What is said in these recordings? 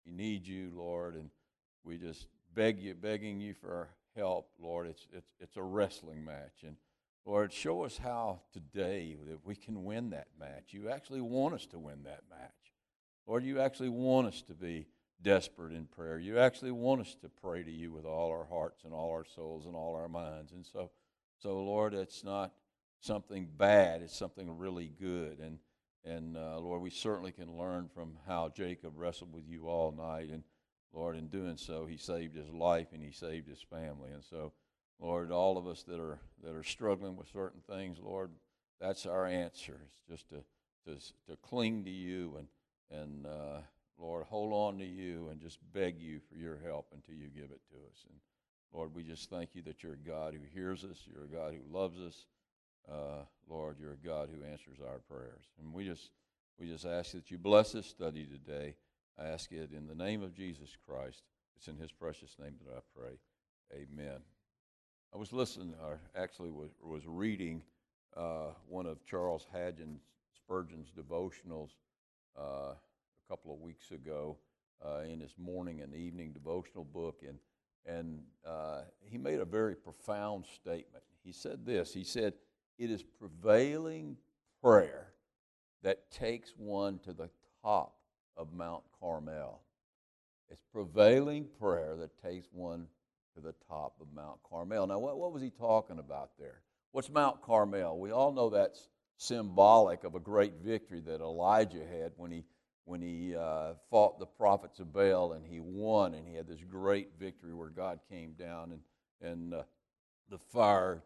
He needs you, Lord, and we just begging you for help, Lord. It's a wrestling match, and Lord, show us how today that we can win that match. You actually want us to win that match. Lord, you actually want us to be desperate in prayer. You actually want us to pray to you with all our hearts and all our souls and all our minds. And so Lord, it's not something bad. It's something really good. And Lord, we certainly can learn from how Jacob wrestled with you all night. And Lord, in doing so, he saved his life and he saved his family. And so, Lord, all of us that are struggling with certain things, Lord, that's our answer. It's just to cling to you and Lord, hold on to you and just beg you for your help until you give it to us. And Lord, we just thank you that you're a God who hears us. You're a God who loves us. Lord, you're a God who answers our prayers. And we just ask that you bless this study today. I ask it in the name of Jesus Christ. It's in his precious name that I pray. Amen. I was listening, or actually was reading one of Charles Haddon Spurgeon's devotionals a couple of weeks ago in his morning and evening devotional book, and he made a very profound statement. He said this. He said, "It is prevailing prayer that takes one to the top of Mount Carmel." It's prevailing prayer that takes one to the top of Mount Carmel. Now, what was he talking about there? What's Mount Carmel? We all know that's symbolic of a great victory that Elijah had when he fought the prophets of Baal, and he won, and he had this great victory where God came down and the fire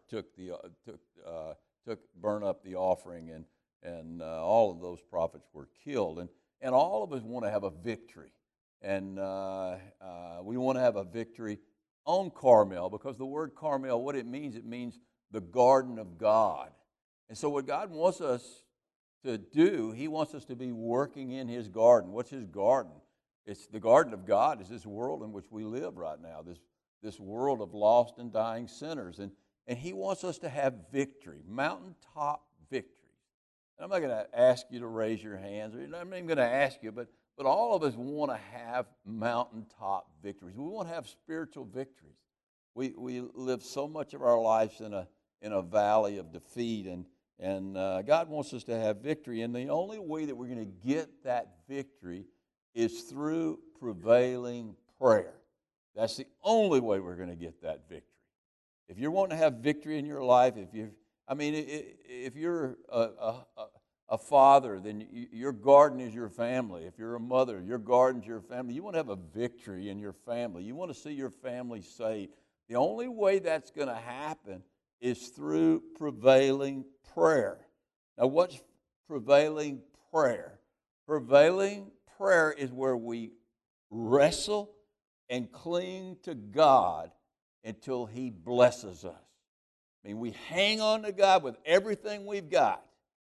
burned up the offering, and all of those prophets were killed, and all of us want to have a victory, and we want to have a victory on Carmel, because the word Carmel, what it means the garden of God. And so what God wants us to do, he wants us to be working in his garden. What's his garden? It's the garden of God is this world in which we live right now, this world of lost and dying sinners. And he wants us to have victory, mountaintop victories. And I'm not going to ask you to raise your hands, or I'm not even going to ask you, but all of us want to have mountaintop victories. We want to have spiritual victories. We live so much of our lives in a valley of defeat, and God wants us to have victory. And the only way that we're going to get that victory is through prevailing prayer. That's the only way we're going to get that victory. If you're wanting to have victory in your life, if you're a father, then your garden is your family. If you're a mother, your garden's your family. You want to have a victory in your family. You want to see your family saved. The only way that's going to happen is through prevailing prayer. Now, what's prevailing prayer? Prevailing prayer is where we wrestle and cling to God until he blesses us. We hang on to God with everything we've got.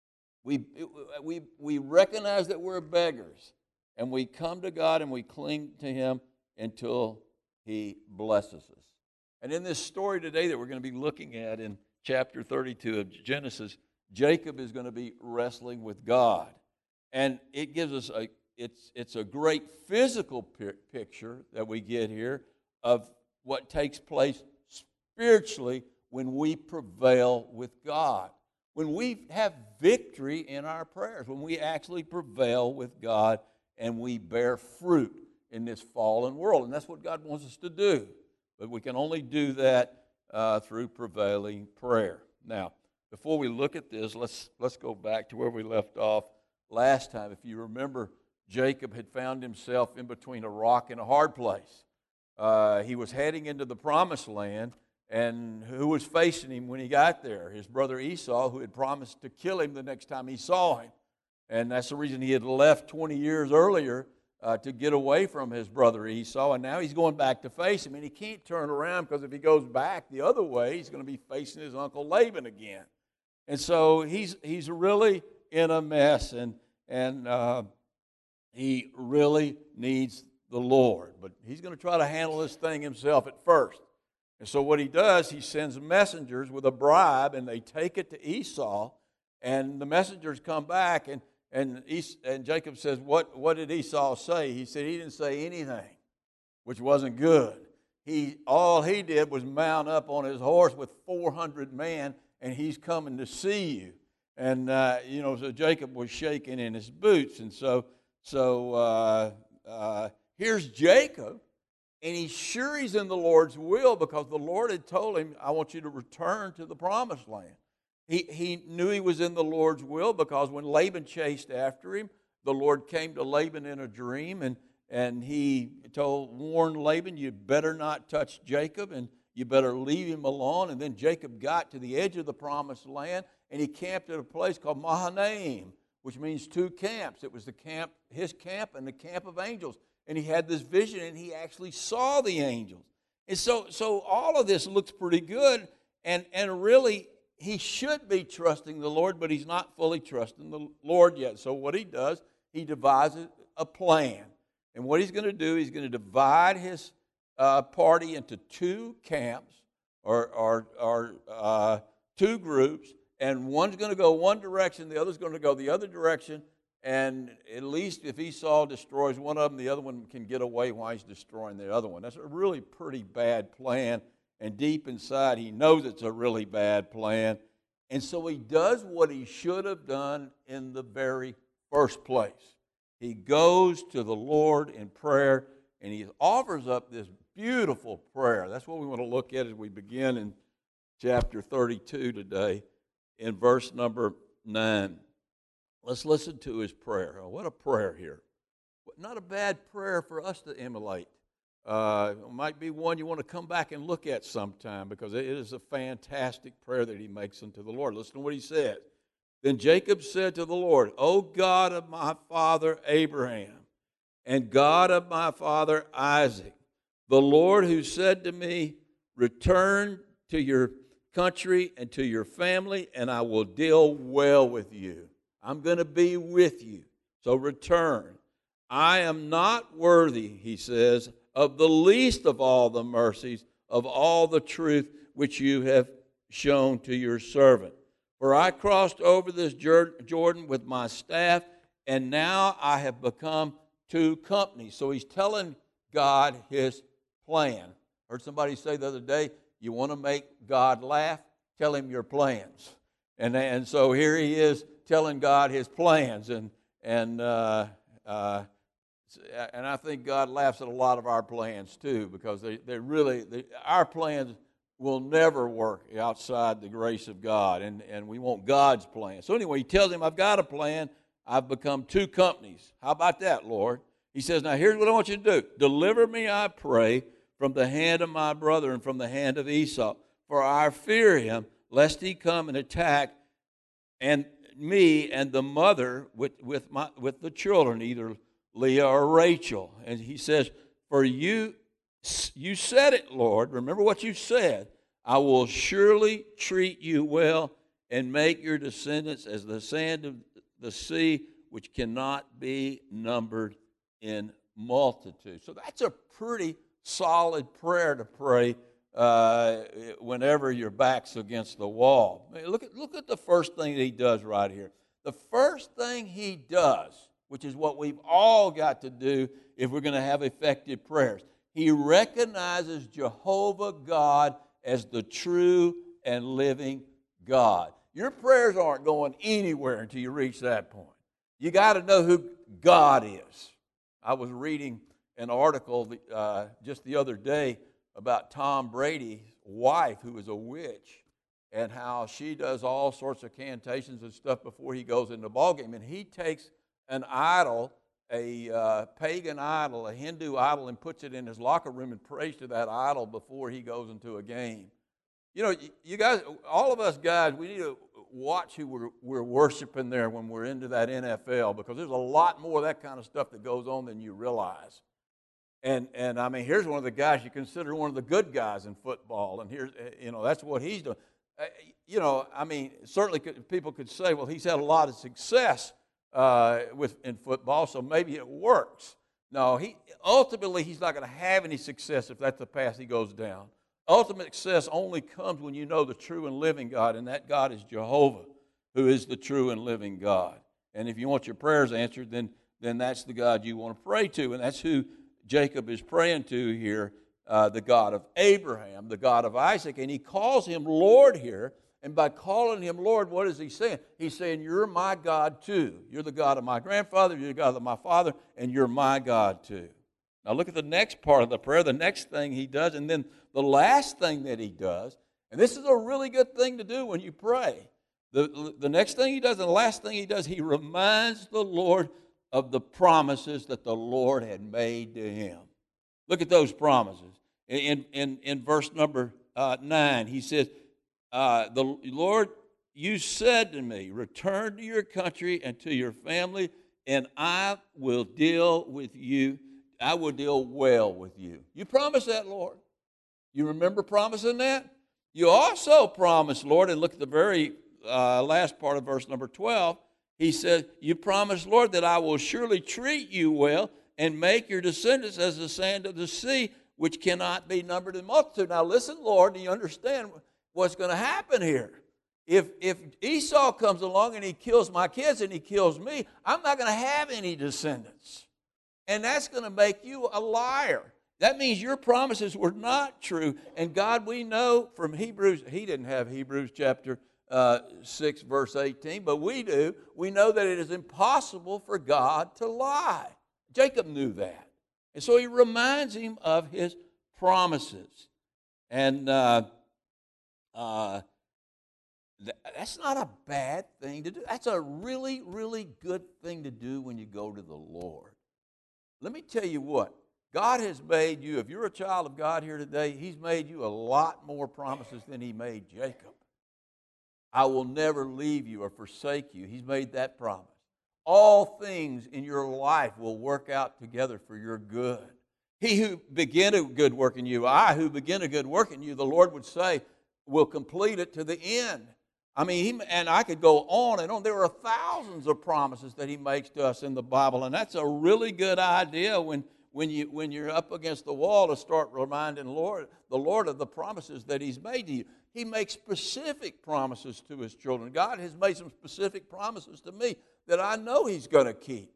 We recognize that we're beggars, and we come to God and we cling to him until he blesses us. And in this story today that we're going to be looking at in chapter 32 of Genesis, Jacob is going to be wrestling with God. And it gives us it's a great physical picture that we get here of what takes place spiritually when we prevail with God. When we have victory in our prayers, when we actually prevail with God and we bear fruit in this fallen world. And that's what God wants us to do. But we can only do that through prevailing prayer. Now, before we look at this, let's go back to where we left off last time. If you remember, Jacob had found himself in between a rock and a hard place. He was heading into the promised land, and who was facing him when he got there? His brother Esau, who had promised to kill him the next time he saw him. And that's the reason he had left 20 years earlier to get away from his brother Esau, and now he's going back to face him, and he can't turn around because if he goes back the other way, he's going to be facing his uncle Laban again. And so he's really in a mess, and he really needs the Lord. But he's going to try to handle this thing himself at first. And so what he does, he sends messengers with a bribe, and they take it to Esau, and the messengers come back, and And Jacob says, what did Esau say? He said he didn't say anything, which wasn't good. All he did was mount up on his horse with 400 men, and he's coming to see you. And, so Jacob was shaking in his boots. And so here's Jacob, and he's sure he's in the Lord's will because the Lord had told him, I want you to return to the promised land. He knew he was in the Lord's will because when Laban chased after him, the Lord came to Laban in a dream, and he warned Laban, you better not touch Jacob, and you better leave him alone. And then Jacob got to the edge of the promised land, and he camped at a place called Mahanaim, which means two camps. It was his camp and the camp of angels. And he had this vision, and he actually saw the angels. And so all of this looks pretty good, and really he should be trusting the Lord, but he's not fully trusting the Lord yet. So what he does, he devises a plan. And what he's going to do, he's going to divide his party into two camps or two groups, and one's going to go one direction, the other's going to go the other direction, and at least if Esau destroys one of them, the other one can get away while he's destroying the other one. That's a really pretty bad plan, and deep inside he knows it's a really bad plan, and so he does what he should have done in the very first place. He goes to the Lord in prayer, and he offers up this beautiful prayer. That's what we want to look at as we begin in chapter 32 today, in verse number 9. Let's listen to his prayer. Oh, what a prayer here. Not a bad prayer for us to emulate. It might be one you want to come back and look at sometime because it is a fantastic prayer that he makes unto the Lord. Listen to what he said. Then Jacob said to the Lord, O God of my father Abraham, and God of my father Isaac, the Lord who said to me, return to your country and to your family, and I will deal well with you. I'm going to be with you, so return. I am not worthy, he says, of the least of all the mercies, of all the truth which you have shown to your servant. For I crossed over this Jordan with my staff, and now I have become two companies. So he's telling God his plan. Heard somebody say the other day, you want to make God laugh? Tell him your plans. And so here he is telling God his plans. And I think God laughs at a lot of our plans too, because our plans will never work outside the grace of God, and we want God's plan. So anyway, he tells him, I've got a plan. I've become two companies. How about that, Lord? He says, now here's what I want you to do. Deliver me, I pray, from the hand of my brother and from the hand of Esau, for I fear him, lest he come and attack and me and the mother with the children, either Leah or Rachel. And he says, for you said it, Lord. Remember what you said. I will surely treat you well and make your descendants as the sand of the sea, which cannot be numbered in multitude. So that's a pretty solid prayer to pray whenever your back's against the wall. Look at the first thing that he does right here. The first thing he does, which is what we've all got to do if we're going to have effective prayers, he recognizes Jehovah God as the true and living God. Your prayers aren't going anywhere until you reach that point. You got to know who God is. I was reading an article just the other day about Tom Brady's wife, who is a witch, and how she does all sorts of cantations and stuff before he goes into the ballgame. And he takes an idol, a pagan idol, a Hindu idol, and puts it in his locker room and prays to that idol before he goes into a game. You know, you guys, all of us guys, we need to watch who we're worshiping there when we're into that NFL, because there's a lot more of that kind of stuff that goes on than you realize. And I mean, here's one of the guys you consider one of the good guys in football, and here's, that's what he's doing. I mean, certainly people could say, well, he's had a lot of success in football, so maybe it works. No, ultimately he's not going to have any success if that's the path he goes down. Ultimate success only comes when you know the true and living God, and that God is Jehovah, who is the true and living God. And if you want your prayers answered, then that's the God you want to pray to. And that's who Jacob is praying to here, the God of Abraham, the God of Isaac. And he calls him Lord here. And by calling him Lord, what is he saying? He's saying, you're my God too. You're the God of my grandfather, you're the God of my father, and you're my God too. Now look at the next part of the prayer, the next thing he does, and then the last thing that he does. And this is a really good thing to do when you pray. The next thing he does and the last thing he does, he reminds the Lord of the promises that the Lord had made to him. Look at those promises. In verse number 9, he says, the Lord, you said to me, return to your country and to your family, and I will deal with you. I will deal well with you. You promised that, Lord. You remember promising that? You also promised, Lord, and look at the very last part of verse number 12. He says, you promised, Lord, that I will surely treat you well and make your descendants as the sand of the sea, which cannot be numbered in multitude. Now listen, Lord, do you understand what's going to happen here? If Esau comes along and he kills my kids and he kills me, I'm not going to have any descendants. And that's going to make you a liar. That means your promises were not true. And God, we know from Hebrews, he didn't have Hebrews chapter 6, verse 18, but we do. We know that it is impossible for God to lie. Jacob knew that. And so he reminds him of his promises. And that's not a bad thing to do. That's a really, really good thing to do when you go to the Lord. Let me tell you what. God has made you, if you're a child of God here today, he's made you a lot more promises than he made Jacob. I will never leave you or forsake you. He's made that promise. All things in your life will work out together for your good. He who began a good work in you, I who begin a good work in you, the Lord would say, will complete it to the end. I mean, and I could go on and on. There are thousands of promises that he makes to us in the Bible, and that's a really good idea when you're up against the wall to start reminding the Lord of the promises that he's made to you. He makes specific promises to his children. God has made some specific promises to me that I know he's going to keep.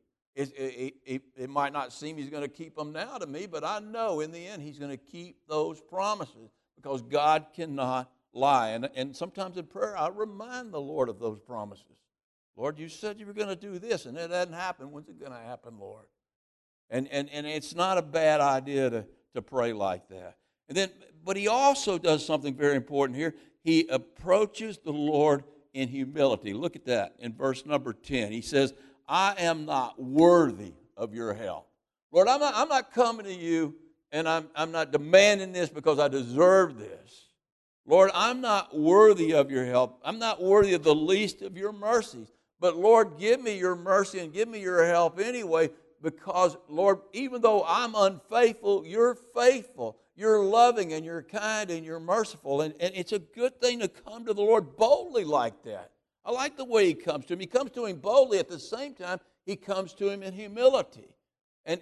It might not seem he's going to keep them now to me, but I know in the end he's going to keep those promises because God cannot lie. And sometimes in prayer I remind the Lord of those promises. Lord, you said you were going to do this, and it hasn't happened. When's it going to happen, Lord? And it's not a bad idea to pray like that. But he also does something very important here. He approaches the Lord in humility. Look at that in verse number 10. He says, I am not worthy of your help. Lord, I'm not coming to you and I'm not demanding this because I deserve this. Lord, I'm not worthy of your help. I'm not worthy of the least of your mercies. But Lord, give me your mercy and give me your help anyway. Because, Lord, even though I'm unfaithful, you're faithful. You're loving and you're kind and you're merciful. And it's a good thing to come to the Lord boldly like that. I like the way he comes to him. He comes to him boldly. At the same time, he comes to him in humility. And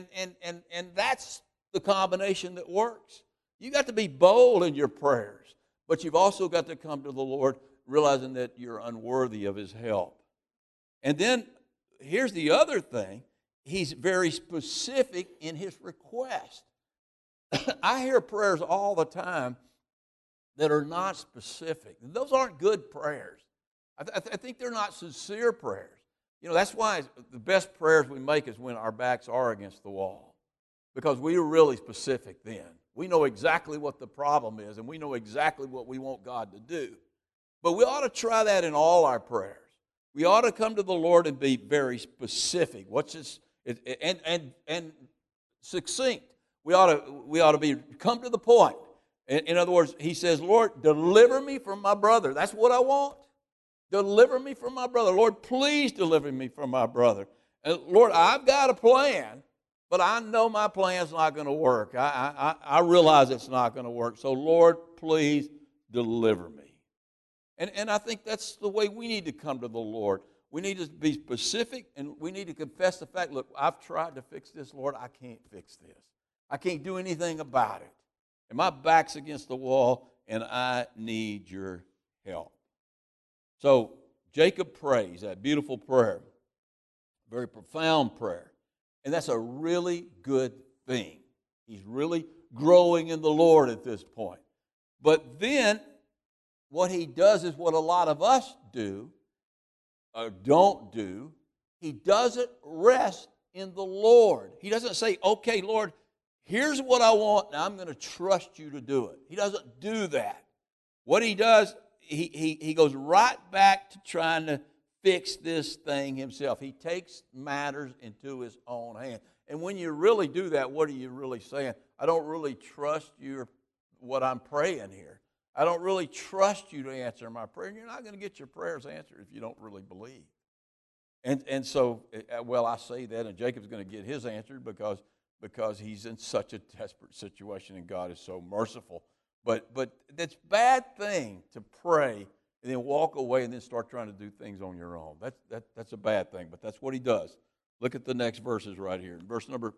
that's the combination that works. You got to be bold in your prayers. But you've also got to come to the Lord realizing that you're unworthy of his help. And then here's the other thing. He's very specific in his request. I hear prayers all the time that are not specific. Those aren't good prayers. I think they're not sincere prayers. You know, that's why the best prayers we make is when our backs are against the wall. Because we are really specific then. We know exactly what the problem is, and we know exactly what we want God to do. But we ought to try that in all our prayers. We ought to come to the Lord and be very specific. What's this? And succinct. We ought to be come to the point. In other words, he says, Lord, deliver me from my brother. That's what I want. Deliver me from my brother. Lord, please deliver me from my brother. And Lord, I've got a plan, but I know my plan's not going to work. I realize it's not going to work. So Lord, please deliver me. And I think that's the way we need to come to the Lord. We need to be specific, and we need to confess the fact, look, I've tried to fix this, Lord. I can't fix this. I can't do anything about it. And my back's against the wall, and I need your help. So Jacob prays that beautiful prayer. very profound prayer. And that's a really good thing. He's really growing in the Lord at this point. But then what he does is what a lot of us do or don't do. He doesn't rest in the Lord. He doesn't say, okay, Lord, here's what I want, and I'm going to trust you to do it. He doesn't do that. What he does, he goes right back to trying to fix this thing himself. He takes matters into his own hand. And when you really do that, what are you really saying? I don't really trust you what I'm praying here. I don't really trust you to answer my prayer. And you're not going to get your prayers answered if you don't really believe. And so, well, I say that, and Jacob's going to get his answered because he's in such a desperate situation, and God is so merciful. But it's a bad thing to pray and then walk away and then start trying to do things on your own. That's a bad thing, but that's what he does. Look at the next verses right here. Verse number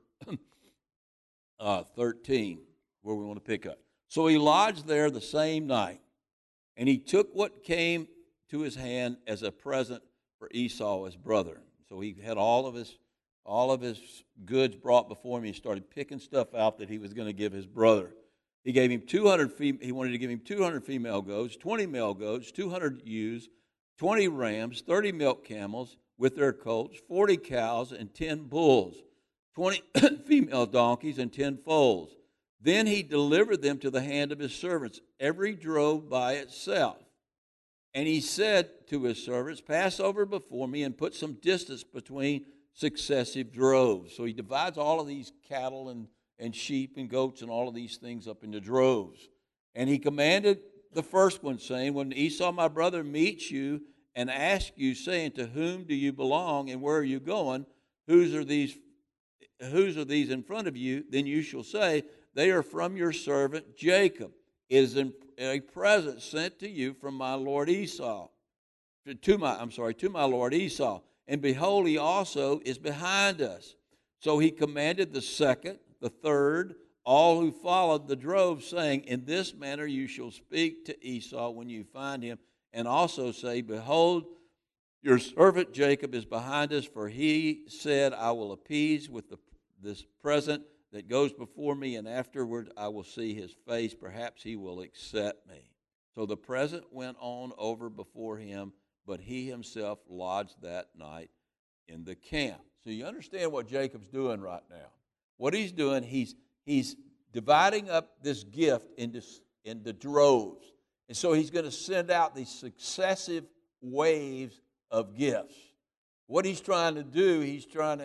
13, where we want to pick up. So he lodged there the same night, and he took what came to his hand as a present for Esau, his brother. So he had all of his goods brought before him. He started picking stuff out that he was going to give his brother. He gave him he wanted to give him 200 female goats, 20 male goats, 200 ewes, 20 rams, 30 milk camels with their colts, 40 cows and 10 bulls, 20 female donkeys and 10 foals. Then he delivered them to the hand of his servants, every drove by itself. And he said to his servants, pass over before me and put some distance between successive droves. So he divides all of these cattle and sheep and goats and all of these things up into droves. And he commanded the first one, saying, when Esau my brother meets you and asks you, saying, to whom do you belong and where are you going? Whose are these in front of you? Then you shall say, they are from your servant Jacob. It is a present sent to you from my lord Esau. To my lord Esau. And behold, he also is behind us. So he commanded the second, the third, all who followed the drove, saying, in this manner you shall speak to Esau when you find him, and also say, behold, your servant Jacob is behind us, for he said, I will appease with this present that goes before me, and afterward I will see his face. Perhaps he will accept me. So the present went on over before him, but he himself lodged that night in the camp. So you understand what Jacob's doing right now. What he's doing, he's dividing up this gift into droves. And so he's going to send out these successive waves of gifts. What he's trying to do, he's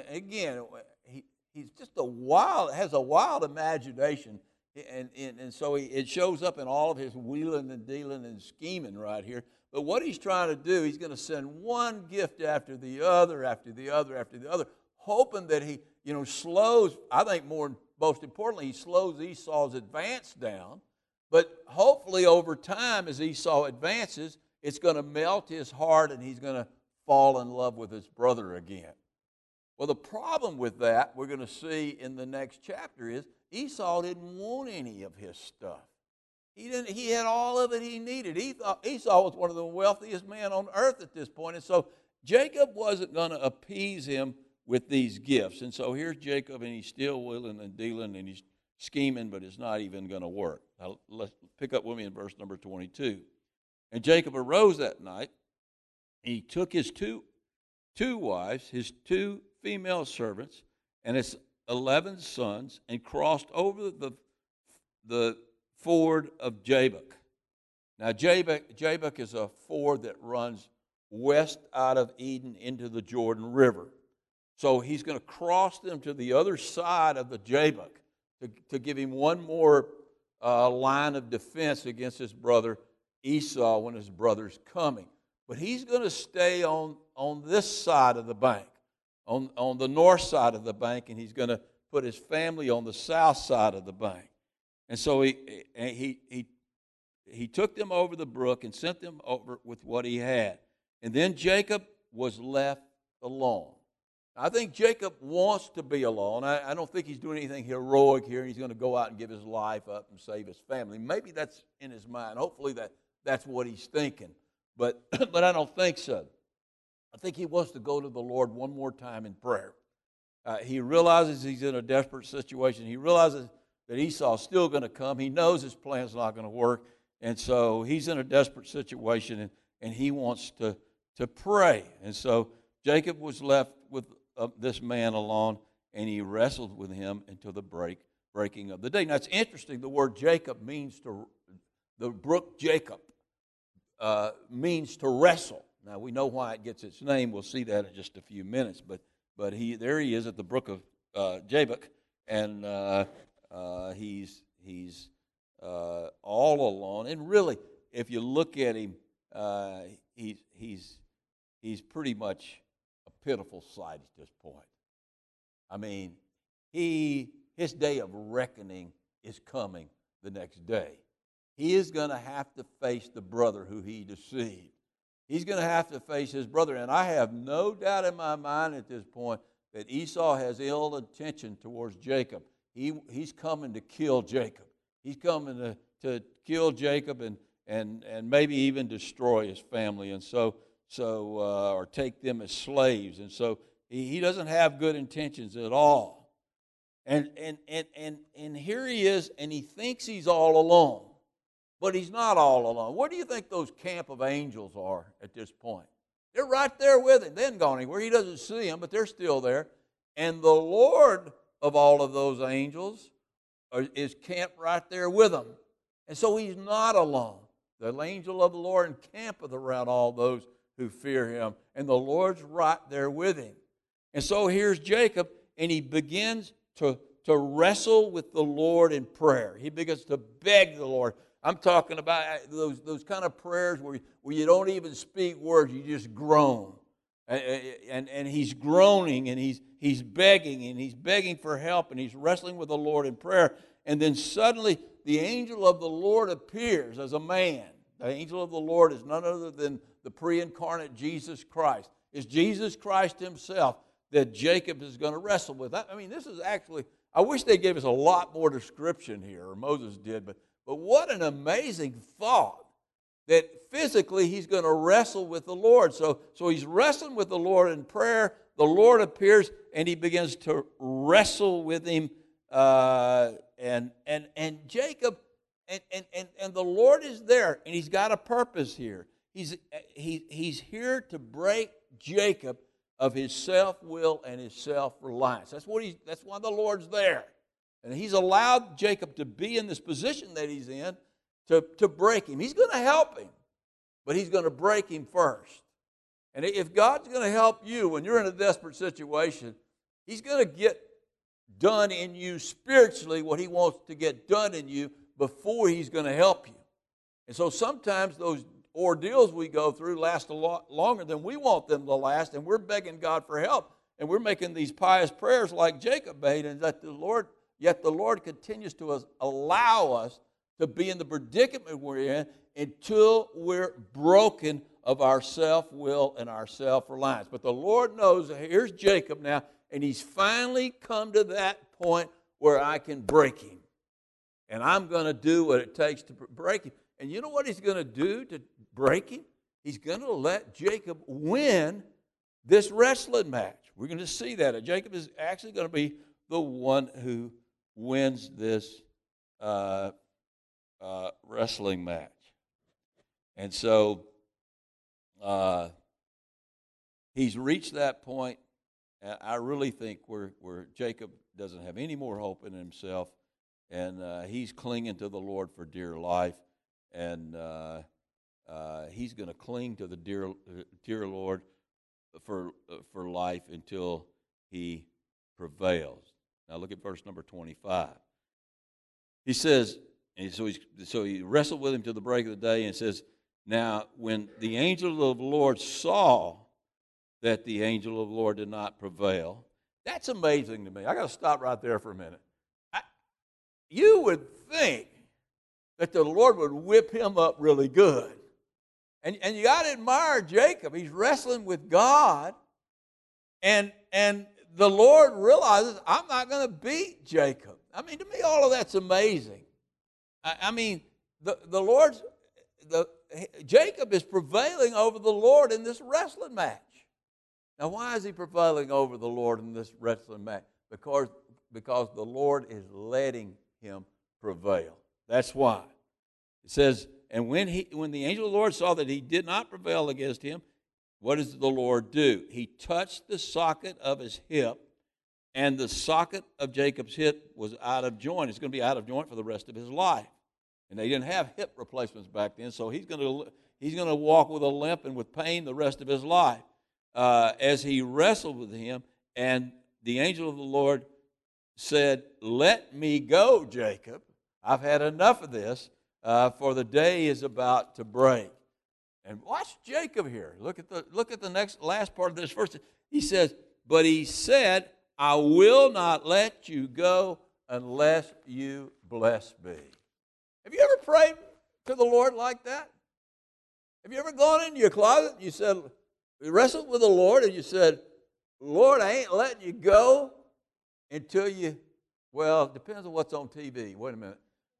just has a wild imagination. And so it shows up in all of his wheeling and dealing and scheming right here. But what he's trying to do, he's going to send one gift after the other, hoping that he, slows, I think most importantly, he slows Esau's advance down. But hopefully over time, as Esau advances, it's going to melt his heart and he's going to fall in love with his brother again. Well, the problem with that, we're going to see in the next chapter, is Esau didn't want any of his stuff. He had all of it he needed. Esau was one of the wealthiest men on earth at this point, and so Jacob wasn't going to appease him with these gifts. And so here's Jacob, and he's still wheeling and dealing, and he's scheming, but it's not even going to work. Now, let's pick up with me in verse number 22. And Jacob arose that night, and he took his two wives, his 2 female servants, and his 11 sons, and crossed over the ford of Jabbok. Now, Jabbok is a ford that runs west out of Eden into the Jordan River. So he's going to cross them to the other side of the Jabbok to give him one more line of defense against his brother Esau when his brother's coming. But he's going to stay on this side of the bank, on the north side of the bank, and he's going to put his family on the south side of the bank. And so he took them over the brook and sent them over with what he had. And then Jacob was left alone. I think Jacob wants to be alone. I don't think he's doing anything heroic here. He's going to go out and give his life up and save his family. Maybe that's in his mind. Hopefully that's what he's thinking. But I don't think so. I think he wants to go to the Lord one more time in prayer. He realizes he's in a desperate situation. He realizes that Esau's still going to come. He knows his plan's not going to work. And so he's in a desperate situation, and he wants to pray. And so Jacob was left with this man alone, and he wrestled with him until the breaking of the day. Now, it's interesting. The word Jacob means the brook Jacob means to wrestle. Now, we know why it gets its name. We'll see that in just a few minutes. But there he is at the brook of Jabbok, and he's all alone. And really, if you look at him, he's pretty much a pitiful sight at this point. I mean, his day of reckoning is coming the next day. He is going to have to face the brother who he deceived. He's going to have to face his brother. And I have no doubt in my mind at this point that Esau has ill intention towards Jacob. He's coming to kill Jacob. He's coming to kill Jacob and maybe even destroy his family, and so or take them as slaves. And so he doesn't have good intentions at all. And here he is, and he thinks he's all alone. But he's not all alone. Where do you think those camp of angels are at this point? They're right there with him. They haven't gone anywhere. He doesn't see them, but they're still there. And the Lord of all of those angels is camped right there with him. And so he's not alone. The angel of the Lord encampeth around all those who fear him. And the Lord's right there with him. And so here's Jacob, and he begins to wrestle with the Lord in prayer. He begins to beg the Lord. I'm talking about those kind of prayers where you don't even speak words, you just groan. And he's groaning, and he's begging for help, and he's wrestling with the Lord in prayer. And then suddenly the angel of the Lord appears as a man. The angel of the Lord is none other than the pre-incarnate Jesus Christ. It's Jesus Christ himself that Jacob is going to wrestle with. I mean, this is actually, I wish they gave us a lot more description here, or Moses did, but what an amazing thought that physically he's going to wrestle with the Lord. So he's wrestling with the Lord in prayer. The Lord appears, and he begins to wrestle with him. And Jacob, and the Lord is there, and he's got a purpose here. He's here to break Jacob of his self-will and his self-reliance. That's why the Lord's there. And he's allowed Jacob to be in this position that he's in to break him. He's going to help him, but he's going to break him first. And if God's going to help you when you're in a desperate situation, he's going to get done in you spiritually what he wants to get done in you before he's going to help you. And so sometimes those ordeals we go through last a lot longer than we want them to last, and we're begging God for help, and we're making these pious prayers like Jacob made, and yet the Lord continues to allow us to be in the predicament we're in until we're broken of our self-will and our self-reliance. But the Lord knows, here's Jacob now, and he's finally come to that point where I can break him. And I'm going to do what it takes to break him. And you know what he's going to do to break him? He's going to let Jacob win this wrestling match. We're going to see that. Jacob is actually going to be the one who wins this wrestling match. And so he's reached that point, and I really think where Jacob doesn't have any more hope in himself, and he's clinging to the Lord for dear life, and he's going to cling to the dear Lord for life until he prevails. Now look at verse number 25. He says, and so he wrestled with him till the break of the day, and says, now when the angel of the Lord saw that the angel of the Lord did not prevail, that's amazing to me. I got to stop right there for a minute. You would think that the Lord would whip him up really good. And you got to admire Jacob. He's wrestling with God, and the Lord realizes, I'm not going to beat Jacob. I mean, to me, all of that's amazing. I mean, Jacob is prevailing over the Lord in this wrestling match. Now, why is he prevailing over the Lord in this wrestling match? Because the Lord is letting him prevail. That's why. It says, and when the angel of the Lord saw that he did not prevail against him, what does the Lord do? He touched the socket of his hip, and the socket of Jacob's hip was out of joint. It's going to be out of joint for the rest of his life. And they didn't have hip replacements back then, so he's going to walk with a limp and with pain the rest of his life. As he wrestled with him, and the angel of the Lord said, "Let me go, Jacob. I've had enough of this, for the day is about to break." And watch Jacob here. Look at the last part of this verse. He says, "But he said, I will not let you go unless you bless me." Have you ever prayed to the Lord like that? Have you ever gone into your closet and you wrestled with the Lord and you said, "Lord, I ain't letting you go until you," well, it depends on what's on TV. Wait a minute.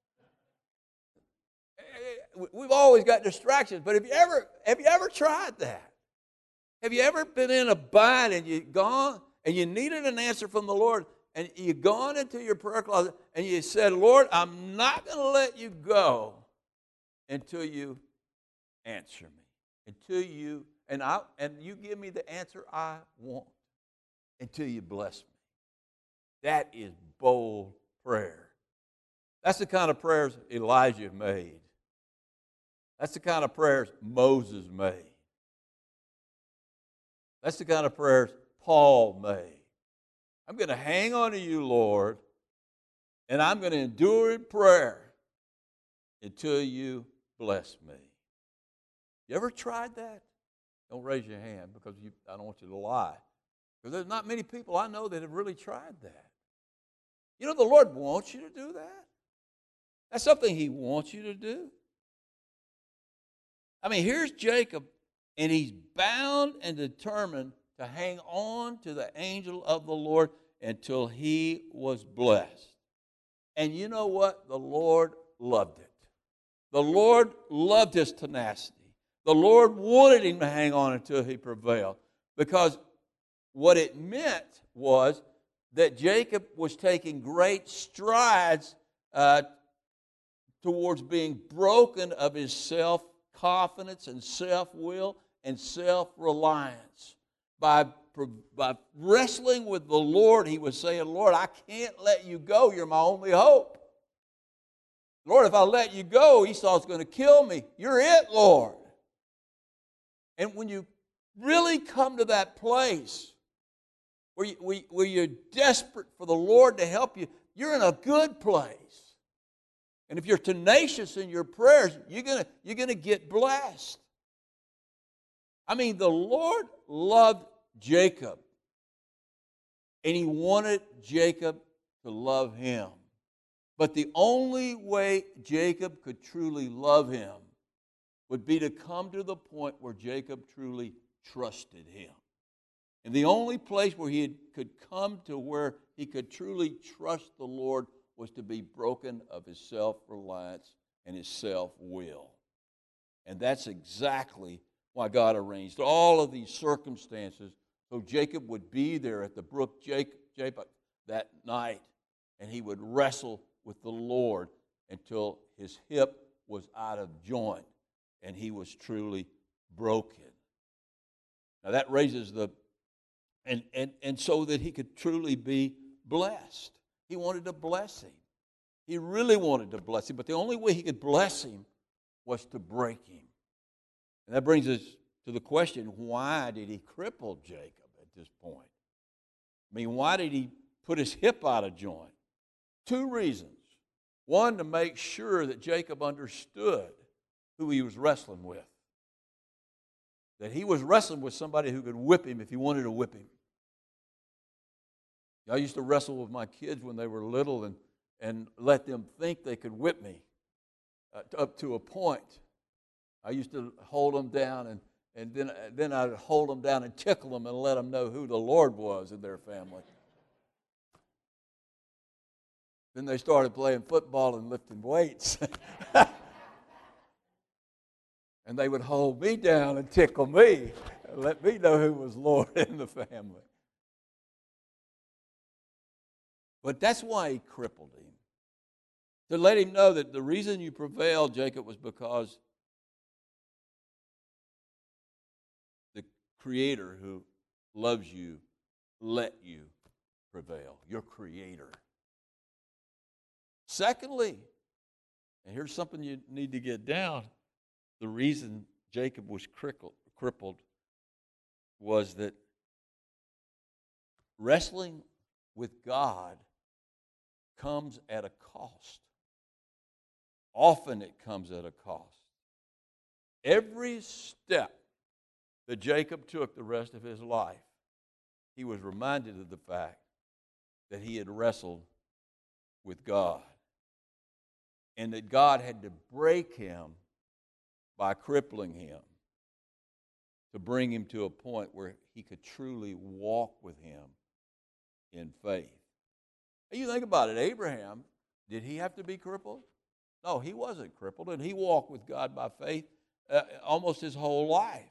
We've always got distractions, but have you ever tried that? Have you ever been in a bind and you've gone and you needed an answer from the Lord, and you've gone into your prayer closet and you said, "Lord, I'm not going to let you go until you answer me, until you and you give me the answer I want, until you bless me." That is bold prayer. That's the kind of prayers Elijah made. That's the kind of prayers Moses made. That's the kind of prayers Paul made. I'm going to hang on to you, Lord, and I'm going to endure in prayer until you bless me. You ever tried that? Don't raise your hand because I don't want you to lie. Because there's not many people I know that have really tried that. You know, the Lord wants you to do that. That's something He wants you to do. I mean, here's Jacob, and he's bound and determined to hang on to the angel of the Lord until he was blessed. And you know what? The Lord loved it. The Lord loved his tenacity. The Lord wanted him to hang on until he prevailed, because what it meant was that Jacob was taking great strides towards being broken of his self-confidence and self-will and self-reliance. By wrestling with the Lord, he was saying, "Lord, I can't let you go. You're my only hope. Lord, if I let you go, Esau's going to kill me. You're it, Lord." And when you really come to that place where you're desperate for the Lord to help you, you're in a good place. And if you're tenacious in your prayers, you're gonna get blessed. I mean, the Lord loved Jacob, and He wanted Jacob to love Him. But the only way Jacob could truly love Him would be to come to the point where Jacob truly trusted Him. And the only place where he could come to where he could truly trust the Lord was to be broken of his self-reliance and his self-will. And that's exactly why God arranged all of these circumstances so Jacob would be there at the brook Jabbok that night, and he would wrestle with the Lord until his hip was out of joint and he was truly broken. Now that raises and so that he could truly be blessed. He wanted to bless him. He really wanted to bless him, but the only way he could bless him was to break him. And that brings us to the question, why did he cripple Jacob at this point? I mean, why did he put his hip out of joint? Two reasons. One, to make sure that Jacob understood who he was wrestling with. That he was wrestling with somebody who could whip him if he wanted to whip him. I used to wrestle with my kids when they were little and let them think they could whip me up to a point. I used to hold them down and then I'd hold them down and tickle them and let them know who the Lord was in their family. Then they started playing football and lifting weights. And they would hold me down and tickle me. Let me know who was Lord in the family. But that's why he crippled him. To let him know that the reason you prevailed, Jacob, was because the Creator who loves you let you prevail. Your Creator. Secondly, and here's something you need to get down, the reason Jacob was crippled was that wrestling with God comes at a cost. Often it comes at a cost. Every step that Jacob took the rest of his life, he was reminded of the fact that he had wrestled with God. And that God had to break him by crippling him to bring him to a point where he could truly walk with him in faith. And you think about it, Abraham, did he have to be crippled? No, he wasn't crippled, and he walked with God by faith almost his whole life.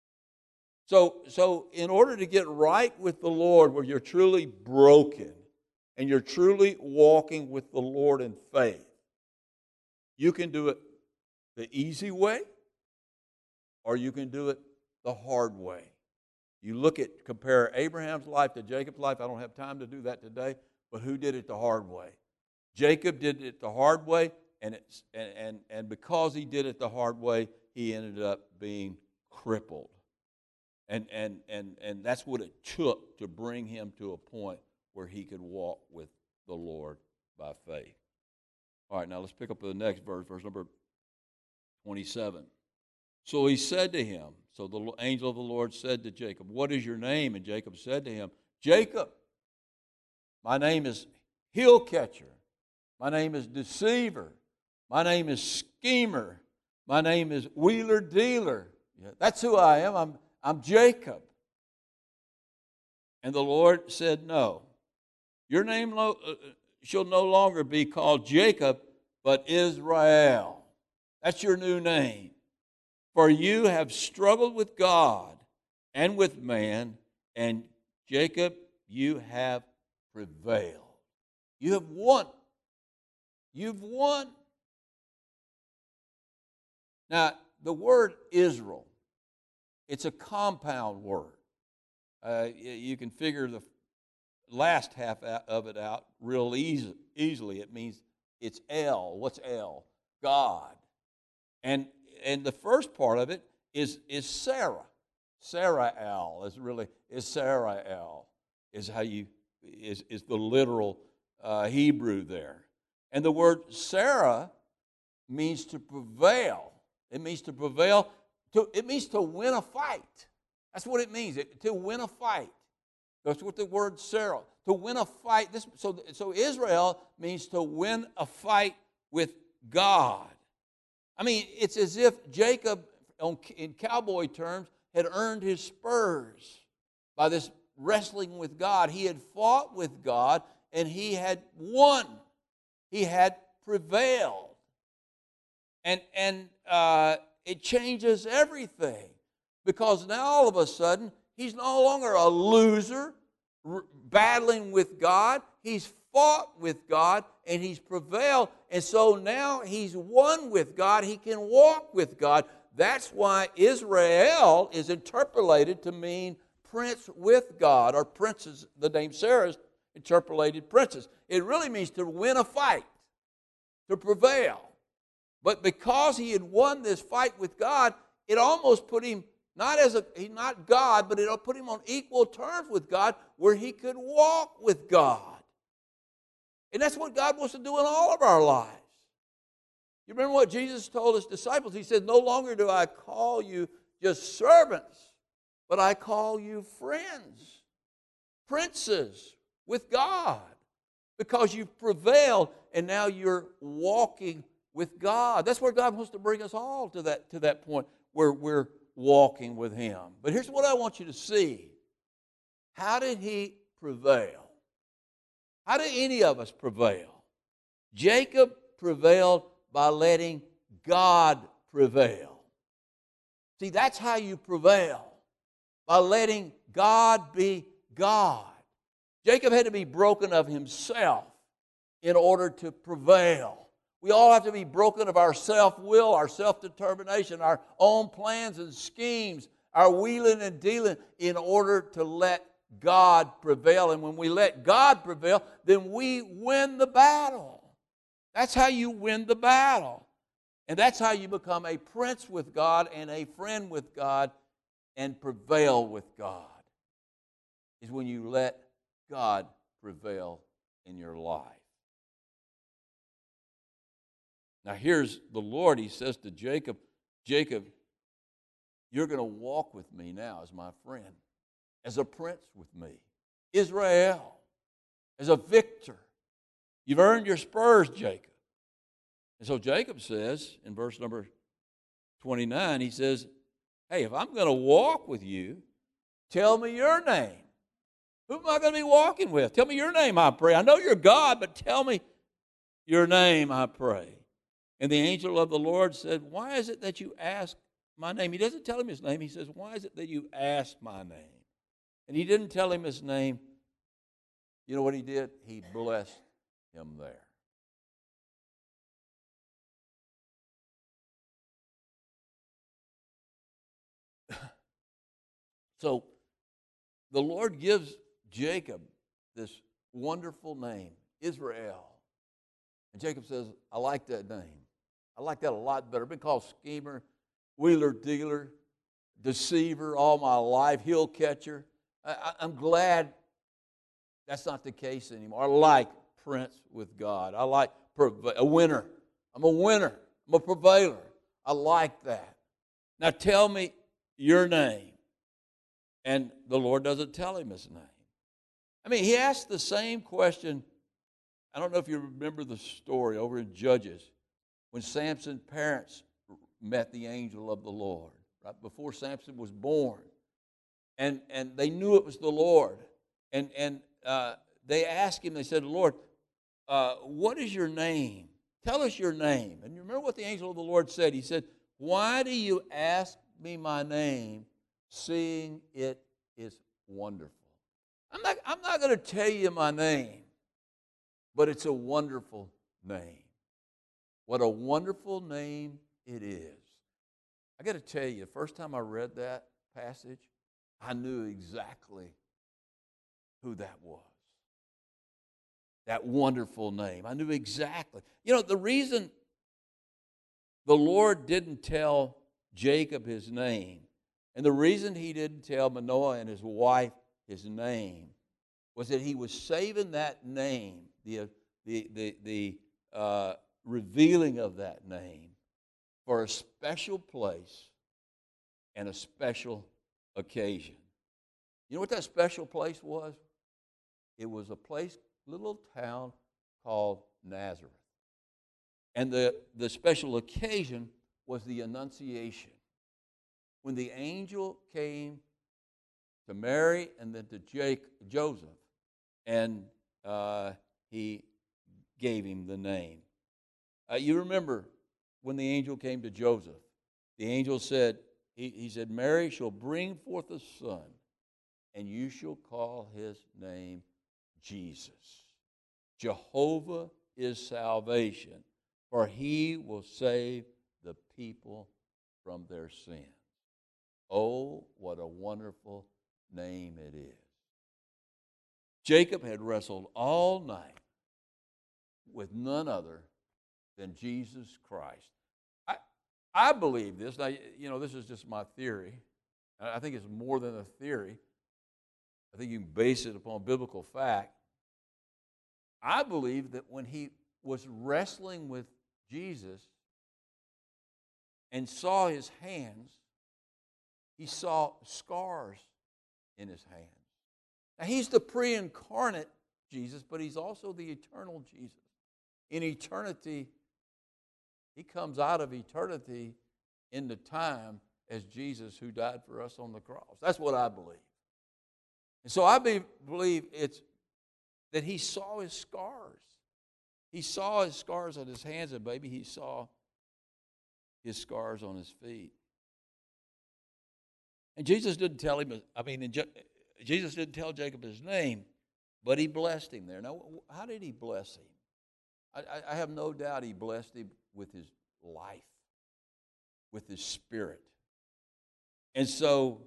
So in order to get right with the Lord, where you're truly broken and you're truly walking with the Lord in faith, you can do it the easy way, or you can do it the hard way. You compare Abraham's life to Jacob's life. I don't have time to do that today, but who did it the hard way? Jacob did it the hard way, and because he did it the hard way, he ended up being crippled. And that's what it took to bring him to a point where he could walk with the Lord by faith. All right, now let's pick up the next verse number 27. So he said to him, so the angel of the Lord said to Jacob, "What is your name?" And Jacob said to him, "Jacob, my name is heel catcher. My name is deceiver. My name is schemer. My name is wheeler dealer." Yeah, that's who I am. I'm Jacob. And the Lord said, "No, your name shall no longer be called Jacob, but Israel." That's your new name. "For you have struggled with God and with man, and Jacob, you have prevailed." You have won. You've won. Now, the word Israel, it's a compound word. You can figure the last half of it out real easily. It means it's El. What's El? God. And the first part of it is Sarah. Sarah-el is Sarah-el is how is the literal Hebrew there. And the word Sarah means to prevail. It means to prevail. It means to win a fight. That's what it means, to win a fight. That's what the word Sarah, to win a fight. So Israel means to win a fight with God. I mean, it's as if Jacob, in cowboy terms, had earned his spurs by this wrestling with God. He had fought with God, and he had won. He had prevailed. And it changes everything, because now all of a sudden, he's no longer a loser battling with God. He's fought with God, and he's prevailed. And so now he's won with God. He can walk with God. That's why Israel is interpolated to mean prince with God, or princess. The name Sarah is interpolated princess. It really means to win a fight, to prevail. But because he had won this fight with God, it almost put him not God, but it'll put him on equal terms with God, where he could walk with God. And that's what God wants to do in all of our lives. You remember what Jesus told his disciples? He said, "No longer do I call you just servants, but I call you friends, princes with God, because you've prevailed and now you're walking with God." That's where God wants to bring us all to that point where we're walking with him. But here's what I want you to see. How did he prevail? How did any of us prevail? Jacob prevailed by letting God prevail. See, that's how you prevail. by letting God be God. Jacob had to be broken of himself in order to prevail. We all have to be broken of our self-will, our self-determination, our own plans and schemes, our wheeling and dealing in order to let God prevail. And when we let God prevail, then we win the battle. That's how you win the battle. And that's how you become a prince with God and a friend with God and prevail with God, is when you let God prevail in your life. Now here's the Lord. He says to Jacob, Jacob, you're going to walk with me now as my friend, as a prince with me. Israel, as a victor. You've earned your spurs, Jacob. And so Jacob says in verse number 29, he says, hey, if I'm going to walk with you, tell me your name. Who am I going to be walking with? Tell me your name, I pray. I know you're God, but tell me your name, I pray. And the angel of the Lord said, why is it that you ask my name? He doesn't tell him his name. He says, why is it that you ask my name? And he didn't tell him his name. You know what he did? He blessed him there. So the Lord gives Jacob this wonderful name, Israel. And Jacob says, I like that name. I like that a lot better. I've been called schemer, wheeler dealer, deceiver all my life, heel catcher. I'm glad that's not the case anymore. I like prince with God. I like a winner. I'm a winner. I'm a prevailer. I like that. Now tell me your name. And the Lord doesn't tell him his name. I mean, he asked the same question. I don't know if you remember the story over in Judges when Samson's parents met the angel of the Lord, right before Samson was born. And they knew it was the Lord. And they asked him, they said, Lord, what is your name? Tell us your name. And you remember what the angel of the Lord said? He said, why do you ask me my name, seeing it is wonderful? I'm not going to tell you my name, but it's a wonderful name. What a wonderful name it is. I got to tell you, the first time I read that passage, I knew exactly who that was. That wonderful name. I knew exactly. You know, the reason the Lord didn't tell Jacob his name, and the reason he didn't tell Manoah and his wife his name, was that he was saving that name, the revealing of that name, for a special place and a special occasion. You know what that special place was? It was a place, little town called Nazareth. And the special occasion was the Annunciation. When the angel came to Mary and then to Joseph, and he gave him the name. You remember when the angel came to Joseph, the angel said, he said, Mary shall bring forth a son, and you shall call his name Jesus. Jehovah is salvation, for he will save the people from their sins. Oh, what a wonderful name it is. Jacob had wrestled all night with none other than Jesus Christ. I believe this. Now, you know, this is just my theory. I think it's more than a theory. I think you can base it upon biblical fact. I believe that when he was wrestling with Jesus and saw his hands, he saw scars in his hands. Now, he's the pre-incarnate Jesus, but he's also the eternal Jesus. In eternity, he comes out of eternity into time as Jesus who died for us on the cross. That's what I believe. And so I believe it's that he saw his scars. He saw his scars on his hands, and maybe he saw his scars on his feet. And Jesus didn't tell him, Jesus didn't tell Jacob his name, but he blessed him there. Now, how did he bless him? I have no doubt he blessed him with his life, with his spirit. And so,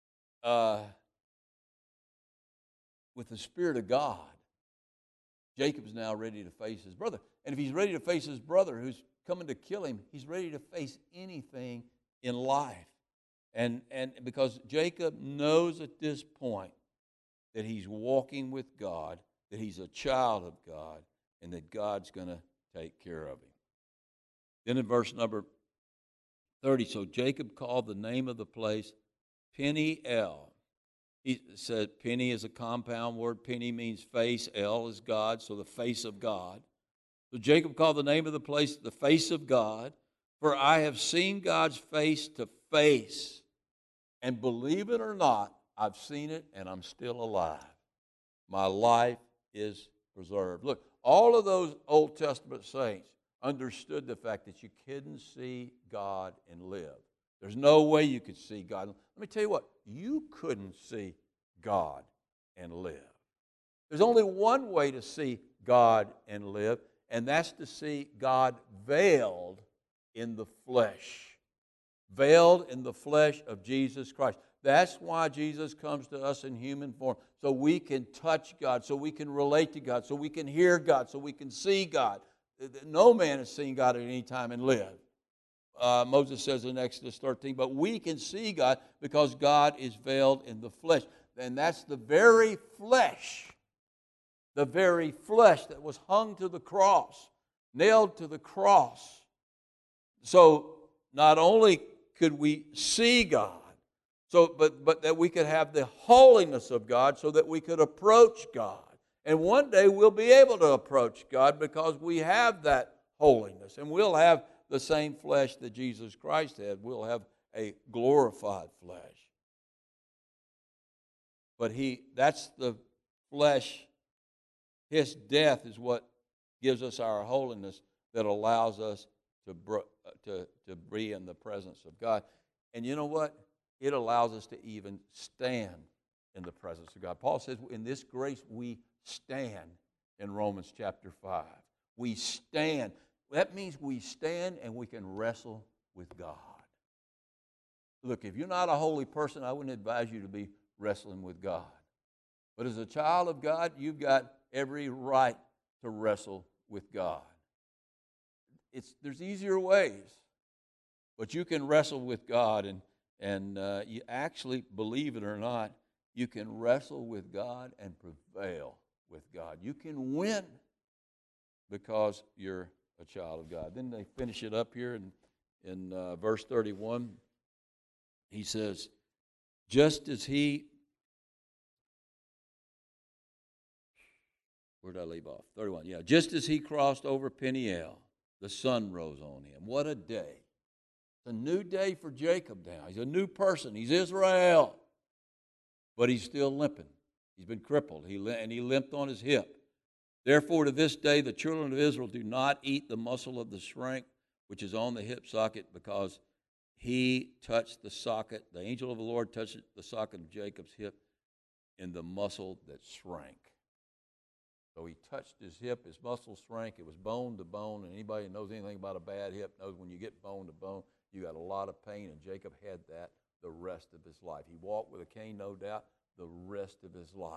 with the Spirit of God, Jacob's now ready to face his brother. And if he's ready to face his brother who's coming to kill him, he's ready to face anything in life. And because Jacob knows at this point that he's walking with God, that he's a child of God, and that God's going to take care of him. Then in verse number 30, so Jacob called the name of the place Peniel. He said Penny is a compound word. Penny means face. El is God, so the face of God. So Jacob called the name of the place the face of God, for I have seen God's face to face. And believe it or not, I've seen it and I'm still alive. My life is preserved. Look, all of those Old Testament saints understood the fact that you couldn't see God and live. There's no way you could see God. Let me tell you what, you couldn't see God and live. There's only one way to see God and live, and that's to see God veiled in the flesh. Veiled in the flesh of Jesus Christ. That's why Jesus comes to us in human form, so we can touch God, so we can relate to God, so we can hear God, so we can see God. No man has seen God at any time and lived. Moses says in Exodus 13, but we can see God because God is veiled in the flesh. And that's the very flesh that was hung to the cross, nailed to the cross. So not only could we see God, but that we could have the holiness of God so that we could approach God. And one day we'll be able to approach God because we have that holiness. And we'll have the same flesh that Jesus Christ had. We'll have a glorified flesh. But that's the flesh. His death is what gives us our holiness that allows us to be in the presence of God. And you know what? It allows us to even stand in the presence of God. Paul says, in this grace we stand in Romans chapter 5. We stand. That means we stand and we can wrestle with God. Look, if you're not a holy person, I wouldn't advise you to be wrestling with God. But as a child of God, you've got every right to wrestle with God. There's easier ways, but you can wrestle with God, and you actually, believe it or not, you can wrestle with God and prevail with God. You can win because you're a child of God. Then they finish it up here in verse 31. He says, just as he, where did I leave off? 31, yeah. Just as he crossed over Peniel, the sun rose on him. What a day. It's a new day for Jacob now. He's a new person. He's Israel. But he's still limping. He's been crippled. He limped on his hip. Therefore, to this day, the children of Israel do not eat the muscle of the shrink, which is on the hip socket, because he touched the socket. The angel of the Lord touched the socket of Jacob's hip in the muscle that shrank. So he touched his hip, his muscle shrank. It was bone to bone, and anybody who knows anything about a bad hip knows when you get bone to bone, you got a lot of pain, and Jacob had that the rest of his life. He walked with a cane, no doubt, the rest of his life.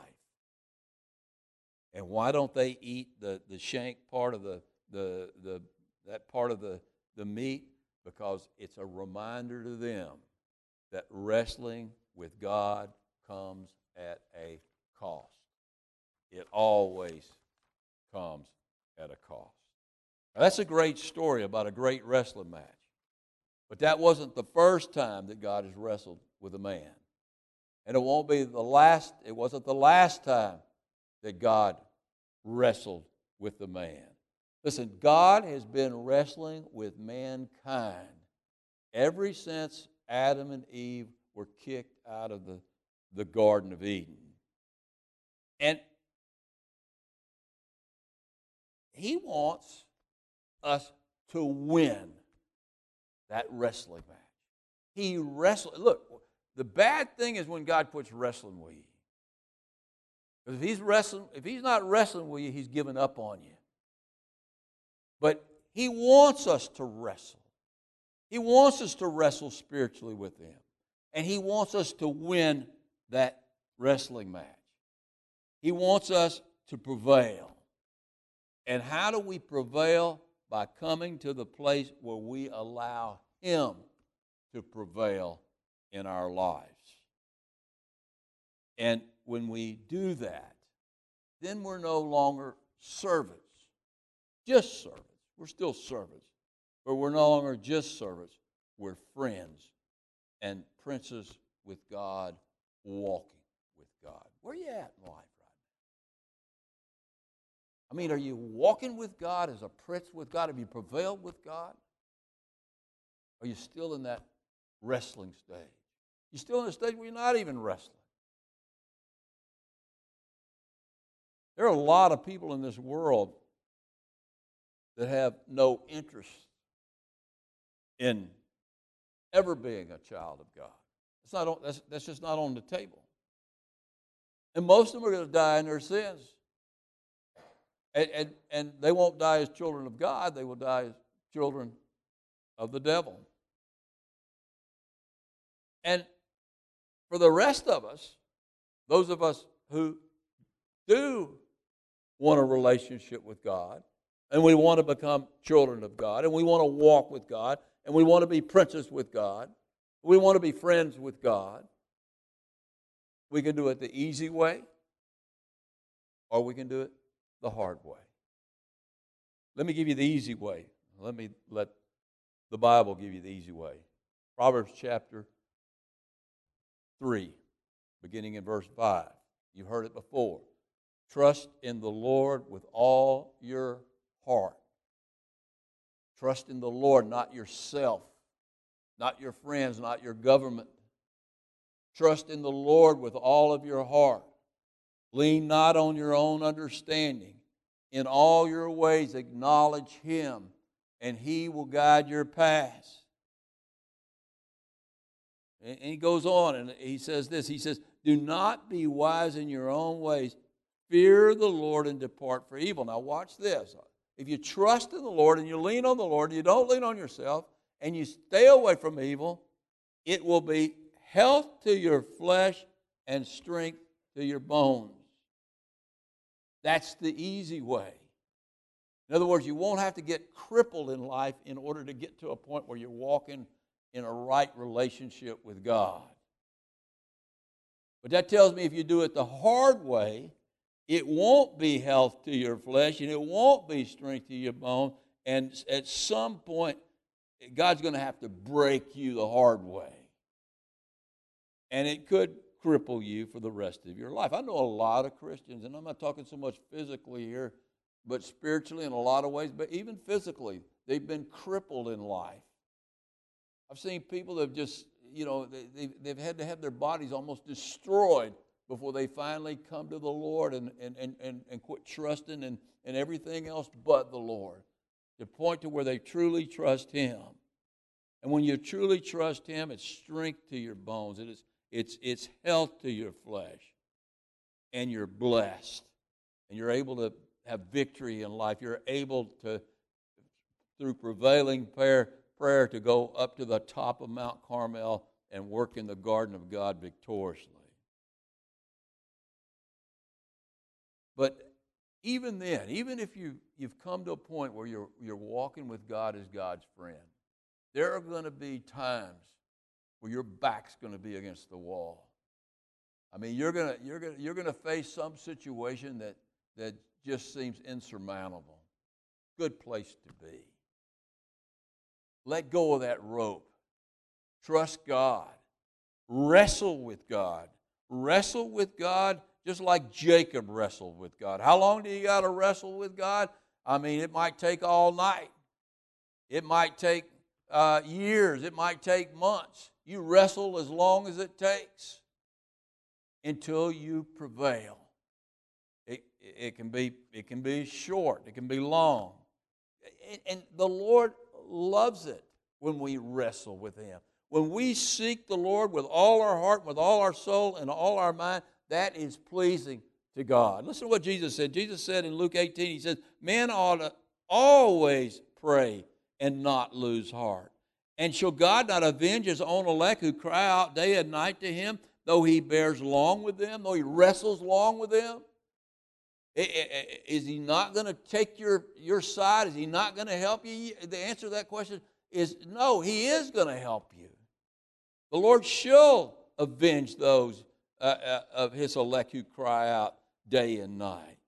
And why don't they eat the shank part of that part of the meat? Because it's a reminder to them that wrestling with God comes at a cost. It always comes at a cost. Now, that's a great story about a great wrestling match. But that wasn't the first time that God has wrestled with a man. And it won't be the last, it wasn't the last time that God wrestled with the man. Listen, God has been wrestling with mankind ever since Adam and Eve were kicked out of the Garden of Eden. And he wants us to win that wrestling match. He wrestled. Look, The bad thing is when God puts wrestling with you. Because if he's not wrestling with you, he's giving up on you. But he wants us to wrestle. He wants us to wrestle spiritually with him. And he wants us to win that wrestling match. He wants us to prevail. And how do we prevail? By coming to the place where we allow him to prevail in our lives. And when we do that, then we're no longer servants, just servants. We're still servants, but we're no longer just servants. We're friends and princes with God, walking with God. Where are you at in life right now? I mean, are you walking with God as a prince with God? Have you prevailed with God? Are you still in that wrestling stage? You're still in a stage where you're not even wrestling. There are a lot of people in this world that have no interest in ever being a child of God. That's just not on the table. And most of them are going to die in their sins. And they won't die as children of God. They will die as children of the devil. And for the rest of us, those of us who do want a relationship with God, and we want to become children of God, and we want to walk with God, and we want to be princes with God, we want to be friends with God, we can do it the easy way, or we can do it the hard way. Let me give you the easy way. Let the Bible give you the easy way. Proverbs chapter 3, beginning in verse 5. You've heard it before. Trust in the Lord with all your heart. Trust in the Lord, not yourself, not your friends, not your government. Trust in the Lord with all of your heart. Lean not on your own understanding. In all your ways acknowledge him, and he will guide your paths. And he goes on and he says this. He says, do not be wise in your own ways. Fear the Lord and depart from evil. Now watch this. If you trust in the Lord and you lean on the Lord and you don't lean on yourself and you stay away from evil, it will be health to your flesh and strength to your bones. That's the easy way. In other words, you won't have to get crippled in life in order to get to a point where you're walking in a right relationship with God. But that tells me if you do it the hard way, it won't be health to your flesh and it won't be strength to your bone. And at some point, God's going to have to break you the hard way. And it could cripple you for the rest of your life. I know a lot of Christians, and I'm not talking so much physically here, but spiritually in a lot of ways, but even physically, they've been crippled in life. I've seen people that have just, they've had to have their bodies almost destroyed before they finally come to the Lord and quit trusting and everything else but the Lord. To the point to where they truly trust him. And when you truly trust him, it's strength to your bones. It's health to your flesh. And you're blessed. And you're able to have victory in life. You're able to, through prevailing prayer, to go up to the top of Mount Carmel and work in the garden of God victoriously. But even then, even if you've come to a point where you're walking with God as God's friend, there are going to be times where your back's going to be against the wall. I mean, you're going to face some situation that just seems insurmountable. Good place to be. Let go of that rope. Trust God. Wrestle with God. Wrestle with God just like Jacob wrestled with God. How long do you got to wrestle with God? I mean, it might take all night. It might take years. It might take months. You wrestle as long as it takes until you prevail. It can be short. It can be long. And the Lord loves it when we wrestle with him. When we seek the Lord with all our heart, with all our soul, and all our mind, that is pleasing to God. Listen to what Jesus said. Jesus said in Luke 18, he says, men ought to always pray and not lose heart. And shall God not avenge his own elect who cry out day and night to him, though he bears long with them, though he wrestles long with them? Is he not going to take your side? Is he not going to help you? The answer to that question is no, he is going to help you. The Lord shall avenge those of his elect who cry out day and night.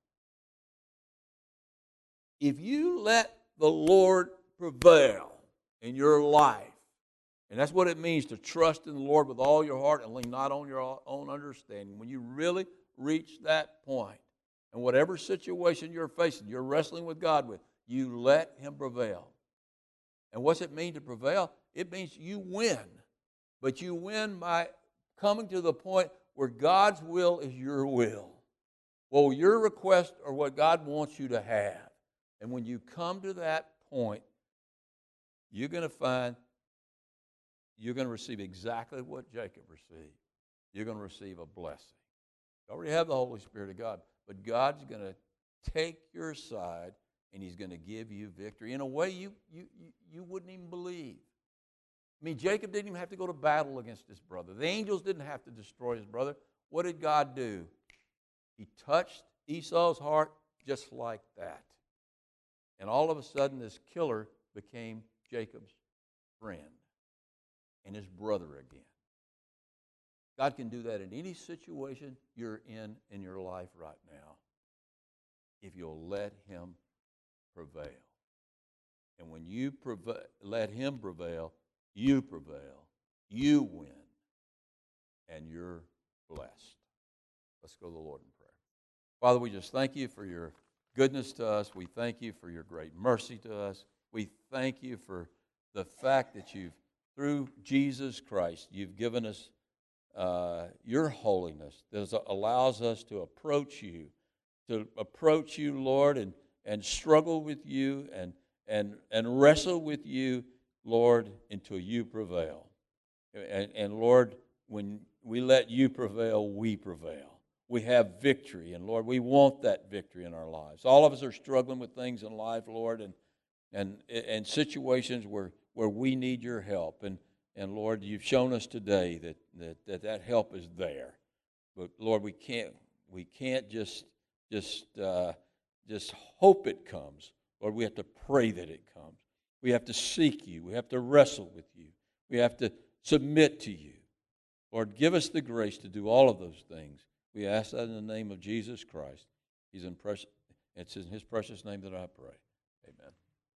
If you let the Lord prevail in your life, and that's what it means to trust in the Lord with all your heart and lean not on your own understanding. When you really reach that point, and whatever situation you're facing, you're wrestling with God with, you let him prevail. And what's it mean to prevail? It means you win. But you win by coming to the point where God's will is your will. Well, your requests are what God wants you to have. And when you come to that point, you're going to find you're going to receive exactly what Jacob received. You're going to receive a blessing. You already have the Holy Spirit of God, but God's going to take your side and he's going to give you victory in a way you wouldn't even believe. I mean, Jacob didn't even have to go to battle against his brother. The angels didn't have to destroy his brother. What did God do? He touched Esau's heart just like that. And all of a sudden, this killer became Jacob's friend and his brother again. God can do that in any situation you're in your life right now if you'll let him prevail. And when you let him prevail, you win, and you're blessed. Let's go to the Lord in prayer. Father, we just thank you for your goodness to us. We thank you for your great mercy to us. We thank you for the fact that through Jesus Christ, you've given us your holiness that allows us to approach you, Lord, and struggle with you and wrestle with you, Lord, until you prevail. And Lord, when we let you prevail, we prevail. We have victory, and Lord, we want that victory in our lives. All of us are struggling with things in life, Lord, and situations where we need your help. And Lord, you've shown us today that help is there. But Lord, we can't just hope it comes. Lord, we have to pray that it comes. We have to seek you. We have to wrestle with you. We have to submit to you. Lord, give us the grace to do all of those things. We ask that in the name of Jesus Christ. It's in his precious name that I pray. Amen.